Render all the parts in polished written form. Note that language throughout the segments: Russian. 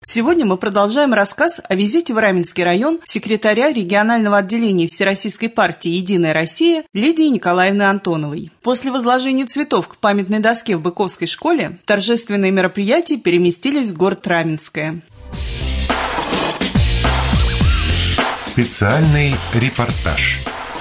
Сегодня мы продолжаем рассказ о визите в Раменский район секретаря регионального отделения Всероссийской партии «Единая Россия» Лидии Николаевны Антоновой. После возложения цветов к памятной доске в Быковской школе торжественные мероприятия переместились в город Раменское. Специальный репортаж.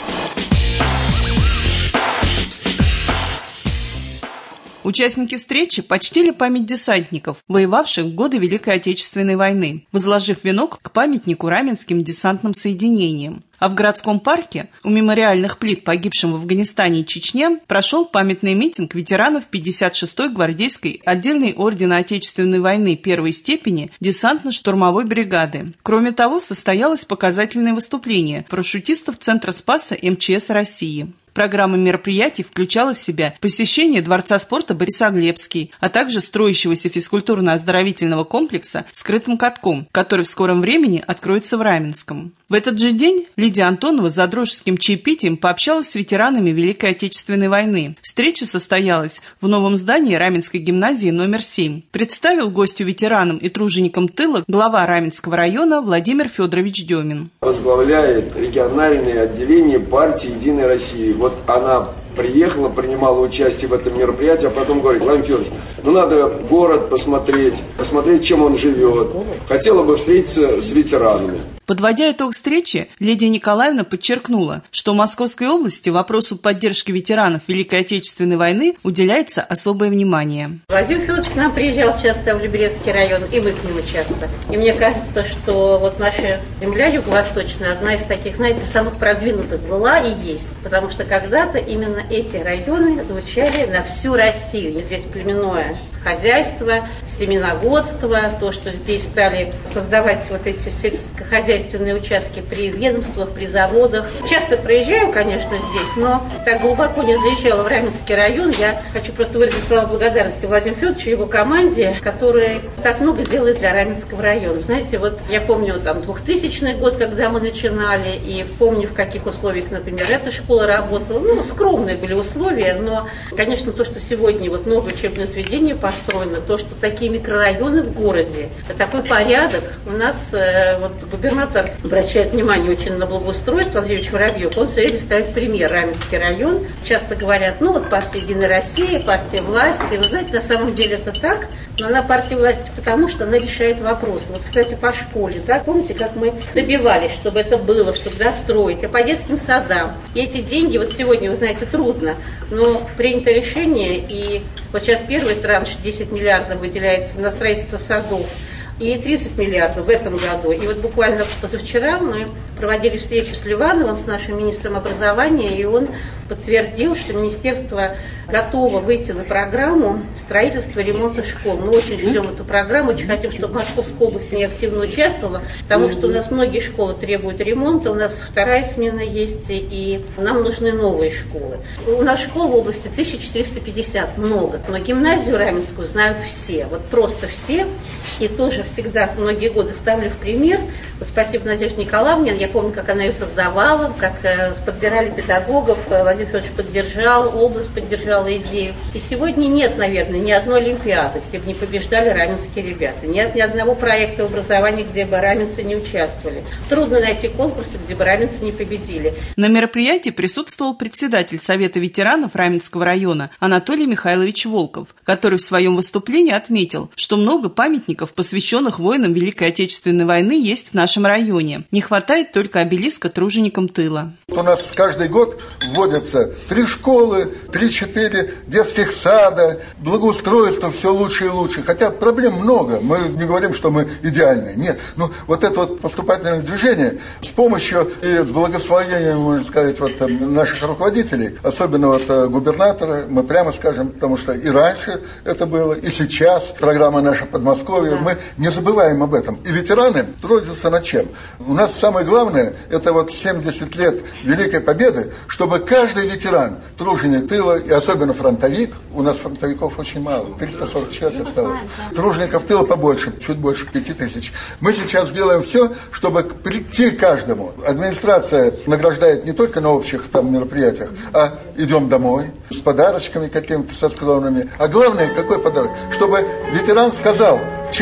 Участники встречи почтили память десантников, воевавших в годы Великой Отечественной войны, возложив венок к памятнику Раменским десантным соединениям. А в городском парке у мемориальных плит погибшим в Афганистане и Чечне прошел памятный митинг ветеранов 56-й гвардейской отдельной ордена Отечественной войны первой степени десантно-штурмовой бригады. Кроме того, состоялось показательное выступление парашютистов Центра Спаса МЧС России. Программа мероприятий включала в себя посещение Дворца спорта Борисоглебский, а также строящегося физкультурно-оздоровительного комплекса «Скрытым катком», который в скором времени откроется в Раменском. В этот же день Лидия Антонова за дружеским чаепитием пообщалась с ветеранами Великой Отечественной войны. Встреча состоялась в новом здании Раменской гимназии номер 7. Представил гостю ветеранам и труженикам тыла глава Раменского района Владимир Федорович Демин. Возглавляет региональное отделение партии «Единая Россия». Вот она приехала, принимала участие в этом мероприятии, а потом говорит: Владимир Федорович, надо город посмотреть, чем он живет. Хотела бы встретиться с ветеранами. Подводя итог встречи, Лидия Николаевна подчеркнула, что в Московской области вопросу поддержки ветеранов Великой Отечественной войны уделяется особое внимание. Владимир Федорович к нам приезжал часто в Люберецкий район, и мы к нему часто. И мне кажется, что вот наша земля юго-восточная одна из таких, знаете, самых продвинутых была и есть. Потому что когда-то именно эти районы звучали на всю Россию. И здесь племенное хозяйство, семеноводство, то, что здесь стали создавать вот эти сельскохозяйственные участки при ведомствах, при заводах. Часто проезжаю, конечно, здесь, но так глубоко не заезжала в Раменский район. Я хочу просто выразить слова благодарности Владимиру Федоровичу и его команде, которые так много делают для Раменского района. Знаете, вот я помню там 2000 год, когда мы начинали, и помню, в каких условиях, например, эта школа работала. Скромные были условия, но, конечно, то, что сегодня вот новое учебное заведение построено, то, что такие микрорайоны в городе, такой порядок. У нас вот губернатор обращает внимание очень на благоустройство, Владимир Воробьев, он все время ставит пример Раменский район. Часто говорят, вот партия «Единая Россия», партия власти. Вы знаете, на самом деле это так, но она партия власти потому, что она решает вопросы. Вот, кстати, по школе, да, помните, как мы добивались, чтобы это было, чтобы достроить, а по детским садам. И эти деньги, вот сегодня, вы знаете, трудно, но принято решение, и вот сейчас первый транш 10 миллиардов выделяется на строительство садов, и 30 миллиардов в этом году. И вот буквально позавчера мы проводили встречу с Ливановым, с нашим министром образования, и он подтвердил, что министерство готово выйти на программу строительства и ремонта школ. Мы очень ждем эту программу, очень хотим, чтобы Московская область в ней активно участвовала, потому что у нас многие школы требуют ремонта, у нас вторая смена есть, и нам нужны новые школы. У нас школ в области 1450, много, но гимназию Раменскую знают все, вот просто все, и тоже всегда многие годы ставлю в пример. Вот спасибо Надежде Николаевне, я помню, как она ее создавала, как подбирали педагогов, Владимир Федорович поддержал, область поддержала идею. И сегодня нет, наверное, ни одной олимпиады, где бы не побеждали раменские ребята. Нет ни одного проекта образования, где бы раменцы не участвовали. Трудно найти конкурсы, где бы раменцы не победили. На мероприятии присутствовал председатель Совета ветеранов Раменского района Анатолий Михайлович Волков, который в своем выступлении отметил, что много памятников, посвященных воинам Великой Отечественной войны, есть в нашем районе. Не хватает только обелиска труженикам тыла. У нас каждый год вводятся 3 школы, 3-4 детских сада, благоустройство все лучше и лучше. Хотя проблем много, мы не говорим, что мы идеальны. Нет, вот это вот поступательное движение с помощью и с благословением, можно сказать, вот наших руководителей, особенно вот губернатора, мы прямо скажем, потому что и раньше это было, и сейчас программа наша Подмосковье, мы не забываем об этом. И ветераны трудятся над чем? У нас самое главное, это вот 70 лет Великой Победы, чтобы каждый ветеран, труженик тыла, и особенно фронтовик, у нас фронтовиков очень мало, 340 человек осталось, тружеников тыла побольше, чуть больше 5000. Мы сейчас делаем все, чтобы прийти к каждому. Администрация награждает не только на общих там мероприятиях, а идем домой с подарочками какими-то, со скромными. А главное, какой подарок? Чтобы ветеран сказал, чем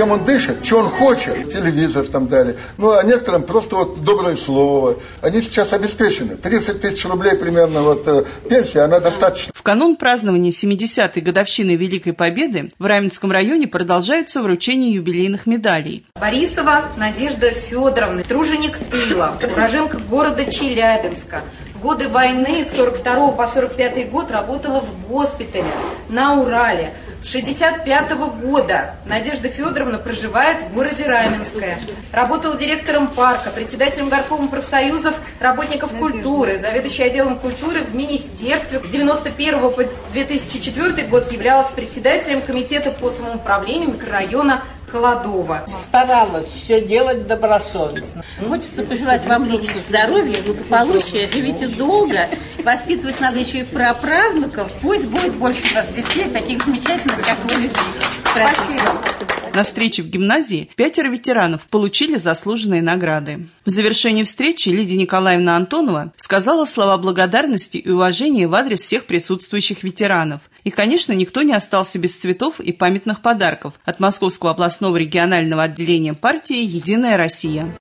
чем он дышит, что он хочет. Телевизор там дали. Ну, а некоторым просто вот доброе слово. Они сейчас обеспечены. 30 тысяч рублей примерно вот пенсия, она достаточно. В канун празднования 70-й годовщины Великой Победы в Раменском районе продолжаются вручение юбилейных медалей. Борисова Надежда Федоровна, труженик тыла, уроженка города Челябинска. В годы войны с 42 по 45 год работала в госпитале на Урале. С 65 года Надежда Федоровна проживает в городе Раменское. Работала директором парка, председателем горкома профсоюзов работников культуры, заведующей отделом культуры в министерстве. С 91 по 2004 год являлась председателем комитета по самоуправлению микрорайона Холодово. Старалась все делать добросовестно. Хочется пожелать вам лично здоровья, благополучия, живите долго. Воспитывать надо еще и праправнуков. Пусть будет больше у нас детей, таких замечательных, как вы, людей. Спасибо. На встрече в гимназии 5 ветеранов получили заслуженные награды. В завершении встречи Лидия Николаевна Антонова сказала слова благодарности и уважения в адрес всех присутствующих ветеранов. И, конечно, никто не остался без цветов и памятных подарков от Московского областного регионального отделения партии «Единая Россия».